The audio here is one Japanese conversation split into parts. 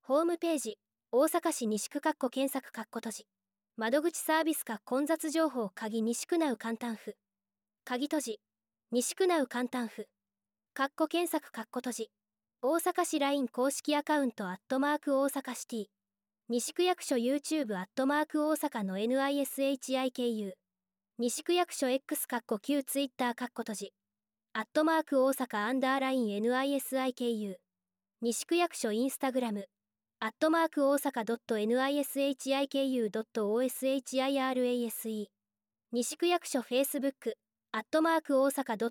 ホームページ、大阪市西区検索閉じ。窓口サービスか混雑情報鍵西区ナウ簡単符。鍵閉じ。西区ナウ簡単符。検索閉じ。大阪市 LINE 公式アカウント大阪シティ。西区役所 YouTube 大阪の NISHIKU。西区役所 X 旧 Twitter 閉じ。大阪_NISIKU。西区役所インスタグラム。大阪 .NISHIKU.OSHIRASE。西区役所 Facebook。大阪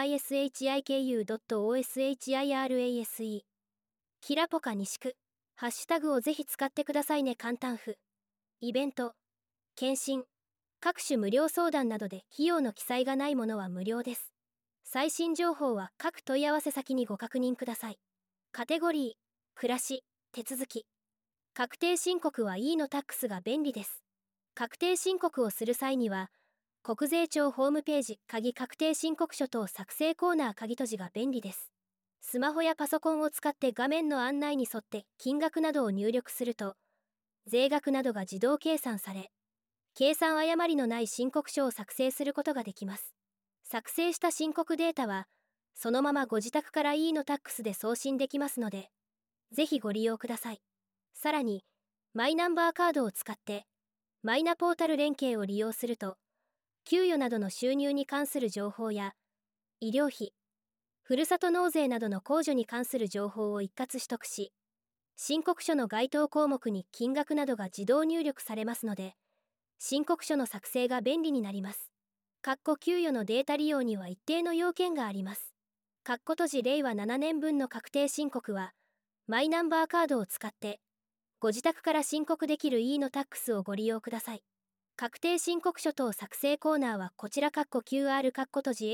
.NISHIKU.OSHIRASE。キラポカ西区。ハッシュタグをぜひ使ってくださいね。簡単符。イベント。検診。各種無料相談などで費用の記載がないものは無料です。最新情報は各問い合わせ先にご確認ください。カテゴリー、暮らし、手続き。確定申告は E のタックスが便利です。確定申告をする際には、国税庁ホームページ鍵確定申告書等作成コーナー鍵閉じが便利です。スマホやパソコンを使って画面の案内に沿って金額などを入力すると、税額などが自動計算され、計算誤りのない申告書を作成することができます。作成した申告データは、そのままご自宅から E のタックスで送信できますので、ぜひご利用ください。さらに、マイナンバーカードを使って、マイナポータル連携を利用すると、給与などの収入に関する情報や、医療費、ふるさと納税などの控除に関する情報を一括取得し、申告書の該当項目に金額などが自動入力されますので、申告書の作成が便利になります。給与のデータ利用には一定の要件があります。閉じ令和7年分の確定申告は、マイナンバーカードを使って、ご自宅から申告できる E のタックスをご利用ください。確定申告書等作成コーナーはこちらQR 閉じ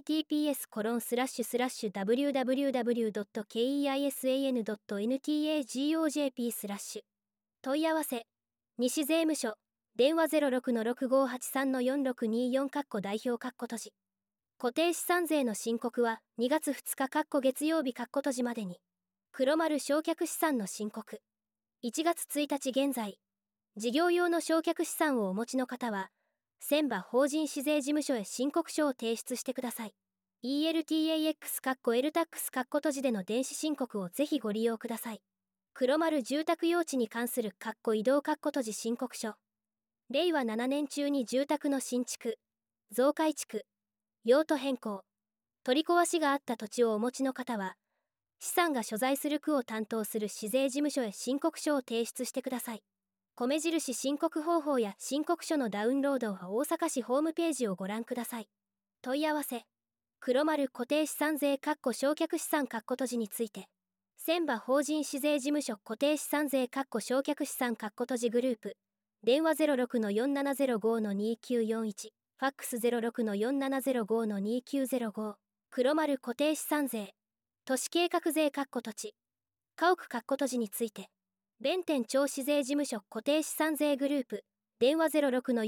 https://www.keisan.ntagojp/ 問い合わせ、西税務署、電話 06-6583-4624 代表閉じ。固定資産税の申告は2月2日月曜日閉じまでに。黒丸償却資産の申告。1月1日現在、事業用の償却資産をお持ちの方は、船場法人市税事務所へ申告書を提出してください。ELTAX（LTAX） 閉じでの電子申告をぜひご利用ください。黒丸住宅用地に関する移動閉じ申告書。令和7年中に住宅の新築、増改築、用途変更、取り壊しがあった土地をお持ちの方は、資産が所在する区を担当する市税事務所へ申告書を提出してください。米印申告方法や申告書のダウンロードは大阪市ホームページをご覧ください。問い合わせ、黒丸固定資産税償却資産閉じについて、船場法人市税事務所固定資産税償却資産閉じグループ、電話 06-4705-2941、ファックス 06-4705-2905、黒丸固定資産税、都市計画税土地、家屋閉じについて、弁天町市税事務所固定資産税グループ、電話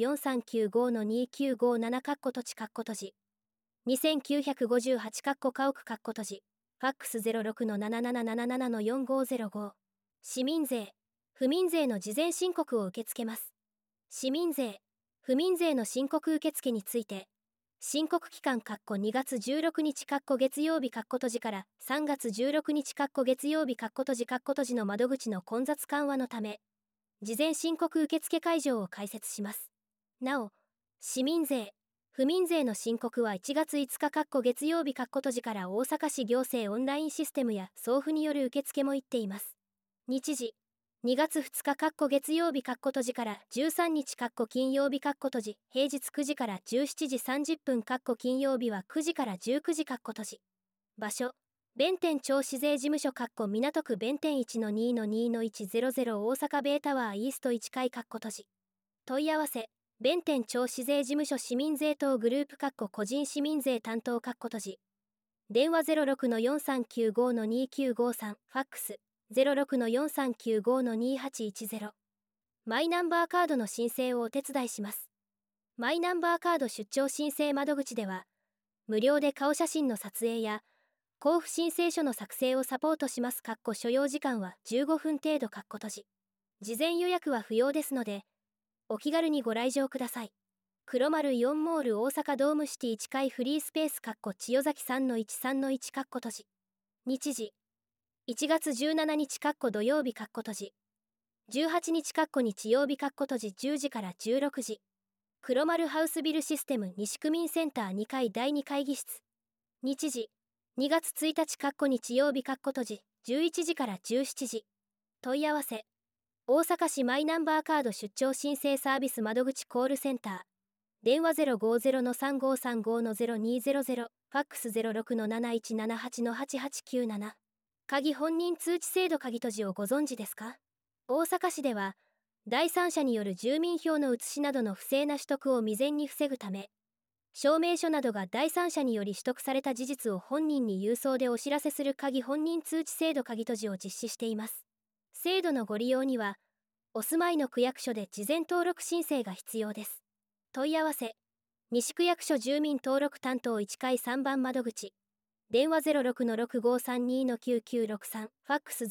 06-4395-2957 土地閉じ、2958家屋閉じ、ファックス 06-7777-4505、市民税、府民税の事前申告を受け付けます。市民税、府民税の申告受付について、申告期間2月16日月曜日閉じから3月16日月曜日閉じの窓口の混雑緩和のため、事前申告受付会場を開設します。なお、市民税、府民税の申告は1月5日月曜日閉じから大阪市行政オンラインシステムや送付による受付も行っています。日時、2月2日月曜日閉じから13日金曜日閉じ、平日9時から17時30分金曜日は9時から19時閉じ。場所、弁天町市税事務所港区弁天 1-2-2-100 大阪ベイタワーイースト1階閉じ。問い合わせ、弁天町市税事務所市民税等グループ個人市民税担当閉じ。電話 06-4395-2953 ファックス06-4395-2810。マイナンバーカードの申請をお手伝いします。マイナンバーカード出張申請窓口では、無料で顔写真の撮影や交付申請書の作成をサポートします。所要時間は15分程度。閉じ。事前予約は不要ですので、お気軽にご来場ください。黒丸4モール大阪ドームシティ1階フリースペース。千代崎 3-1-3-1。閉じ。日時。1月17日。土曜日。閉じ。18日。日曜日。閉じ。10時から16時。黒丸ハウスビルシステム西区民センター2階第2会議室。日時。2月1日。日曜日。閉じ。11時から17時。問い合わせ。大阪市マイナンバーカード出張申請サービス窓口コールセンター。電話 050-3535-0200。ファックス 06-7178-8897。鍵本人通知制度。鍵閉じをご存知ですか？大阪市では、第三者による住民票の写しなどの不正な取得を未然に防ぐため、証明書などが第三者により取得された事実を本人に郵送でお知らせする鍵本人通知制度鍵閉じを実施しています。制度のご利用には、お住まいの区役所で事前登録申請が必要です。問い合わせ。西区役所住民登録担当1階3番窓口。電話 06-6532-9963。ファックス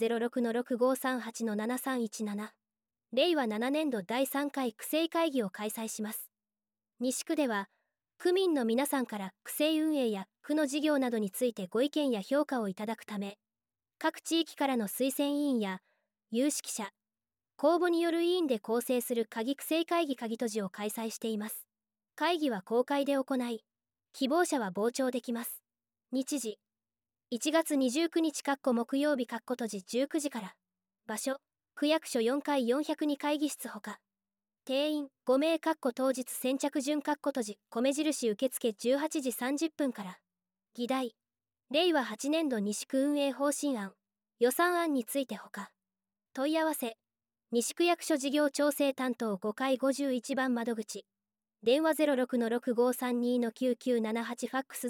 06-6538-7317。令和7年度第3回区政会議を開催します。西区では、区民の皆さんから区政運営や区の事業などについてご意見や評価をいただくため、各地域からの推薦委員や有識者、公募による委員で構成する鍵区政会議鍵閉じを開催しています。会議は公開で行い、希望者は傍聴できます。日時。1月29日。木曜日。閉じ19時から。場所。区役所4階402会議室ほか。定員5名。当日先着順。閉じ米印受付18時30分から。議題。令和8年度西区運営方針案、予算案についてほか。問い合わせ。西区役所事業調整担当5階51番窓口。電話 06-6532-9978。ファックス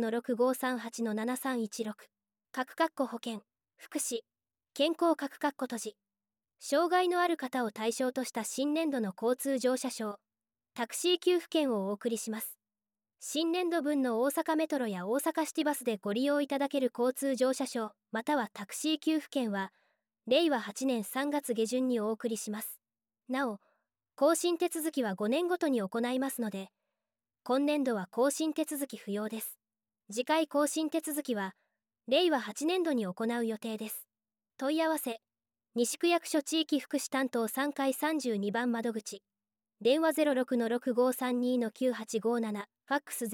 06-6538-7316。保健、福祉、健康。閉じ。障害のある方を対象とした新年度の交通乗車証、タクシー給付券をお送りします。新年度分の大阪メトロや大阪シティバスでご利用いただける交通乗車証またはタクシー給付券は、令和8年3月下旬にお送りします。なお、更新手続きは5年ごとに行いますので、今年度は更新手続き不要です。次回更新手続きは、令和8年度に行う予定です。問い合わせ。西区役所地域福祉担当3階32番窓口。電話 06-6532-9857。ファックス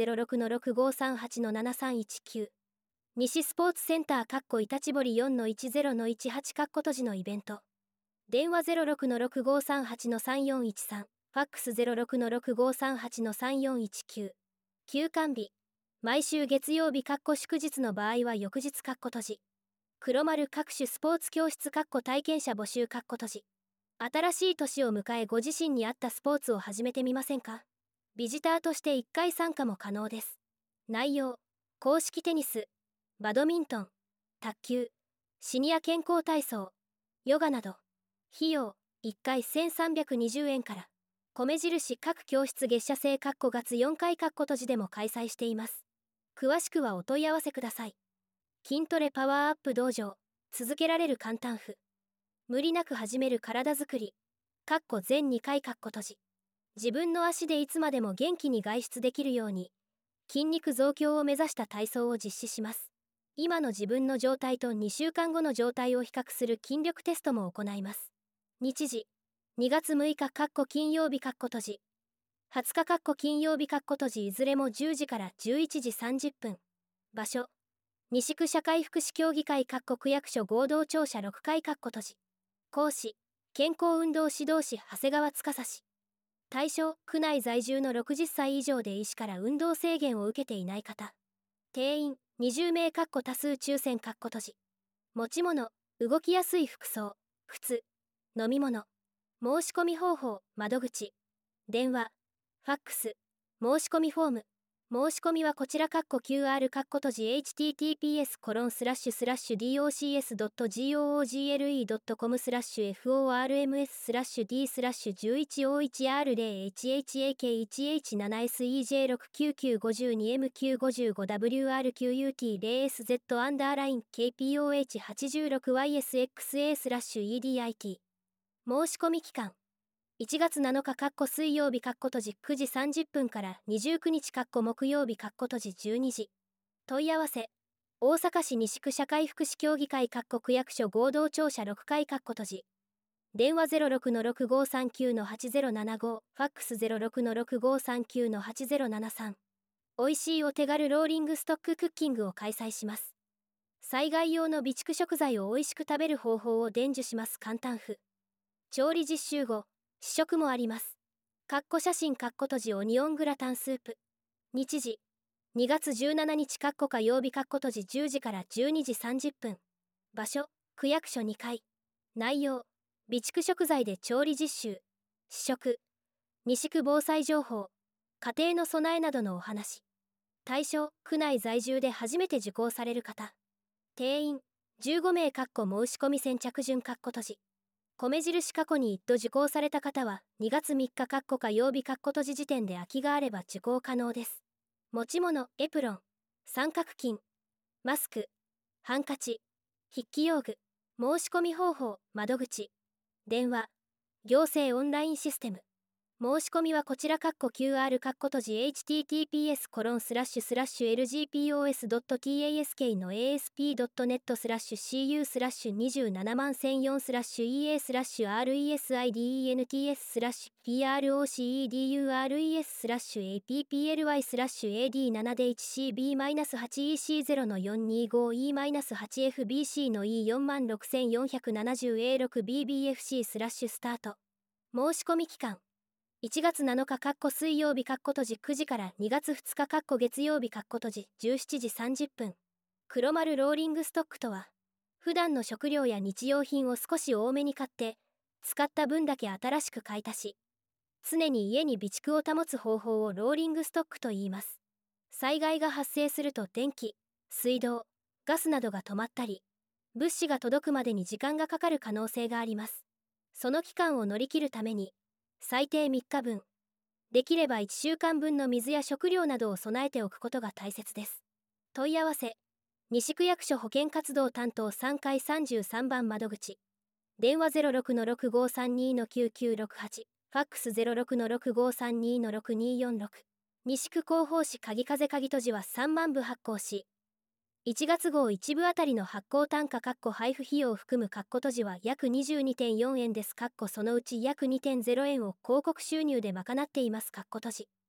06-6538-7319。西スポーツセンターイタチボリ 4-10-18。閉じのイベント。電話 06-6538-3413。ファックス 06-6538-3419。休館日。毎週月曜日。祝日の場合は翌日。閉じ。黒丸各種スポーツ教室。体験者募集。閉じ。新しい年を迎えご自身に合ったスポーツを始めてみませんか？ビジターとして1回参加も可能です。内容。公式テニス、バドミントン、卓球、シニア健康体操、ヨガなど。費用1回1320円から。米印各教室月謝制。月4回。閉じでも開催しています。詳しくはお問い合わせください。筋トレパワーアップ道場。続けられる簡単譜。無理なく始める体づくり。全2回。閉じ。自分の足でいつまでも元気に外出できるように、筋肉増強を目指した体操を実施します。今の自分の状態と2週間後の状態を比較する筋力テストも行います。日時。2月6日。金曜日。閉じ。20日。金曜日。閉じ。いずれも10時から11時30分。場所。西区社会福祉協議会。区役所合同庁舎6階。閉じ。講師。健康運動指導士長谷川司氏。対象。区内在住の60歳以上で医師から運動制限を受けていない方。定員20名。多数抽選。閉じ。持ち物。動きやすい服装。靴。飲み物。申し込み方法。窓口。電話。ファックス。申し込みフォーム。 申し込みはこちらQR .doc/DOCS.GOGL.com/FORMS/DSLACH-DOCG-OHR/HHAK1-EDIT 申し込み期間1月7日水曜日9時30分から29日木曜日12時問い合わせ大阪市西区社会福祉協議会区役所合同庁舎6階電話06-6539-8075ファックス06-6539-8073おいしいお手軽ローリングストッククッキングを開催します。災害用の備蓄食材をおいしく食べる方法を伝授します。簡単譜調理実習後試食もあります。写真オニオングラタンスープ日時2月17日火曜日10時から12時30分場所区役所2階内容備蓄食材で調理実習試食西区防災情報家庭の備えなどのお話対象区内在住で初めて受講される方定員15名申し込み先着順米印過去に一度受講された方は2月3日火曜日時点で空きがあれば受講可能です。持ち物エプロン三角巾マスクハンカチ筆記用具申し込み方法窓口電話行政オンラインシステム申し込みはこちらQR https://lgpos.task の asp.net/cu/27340/ESRESIDENTS/PROCEDURES/APPLY/AD7D1CB-8EC0 の 425E-8F-BC の E46470A6BBFC/ スタート申し込み期間1月7日水曜日9時から2月2日月曜日17時30分黒丸ローリングストックとは普段の食料や日用品を少し多めに買って使った分だけ新しく買い足し常に家に備蓄を保つ方法をローリングストックと言います。災害が発生すると電気、水道、ガスなどが止まったり物資が届くまでに時間がかかる可能性があります。その期間を乗り切るために最低3日分できれば1週間分の水や食料などを備えておくことが大切です。問い合わせ西区役所保健活動担当3階33番窓口電話06-6532-9968ファックス06-6532-6246西区広報誌鍵風鍵閉じは3万部発行し1月号1部あたりの発行単価配布費用を含む閉じは約 22.4 円です。そのうち約 2.0 円を広告収入で賄っています。閉じ